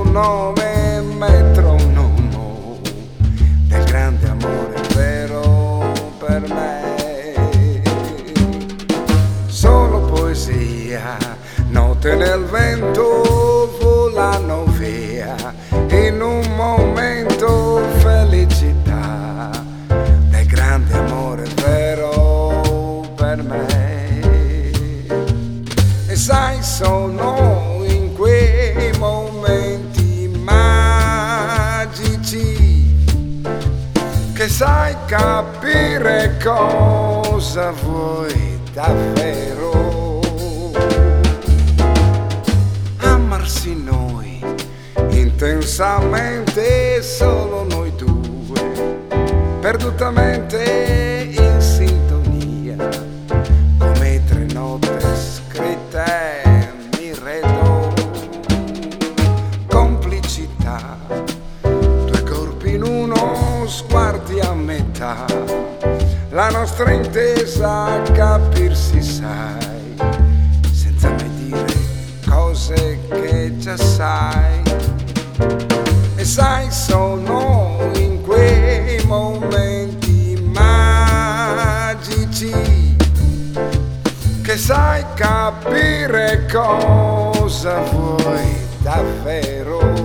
nome, metronomo del grande amore vero per me. Solo poesia, note nel vento volano via, in un momento felicità del grande amore vero per me. E sai, sono in quei momenti magici che sai capire cosa vuoi davvero. Amarsi noi intensamente, solo noi due, perdutamente in sintonia, come tre note scritte mi redo. Complicità, due corpi in uno, sguardi a metà, la nostra intesa capirsi sai, senza mai dire cose che già sai. E sai, sono in quei momenti magici che sai capire cosa vuoi davvero.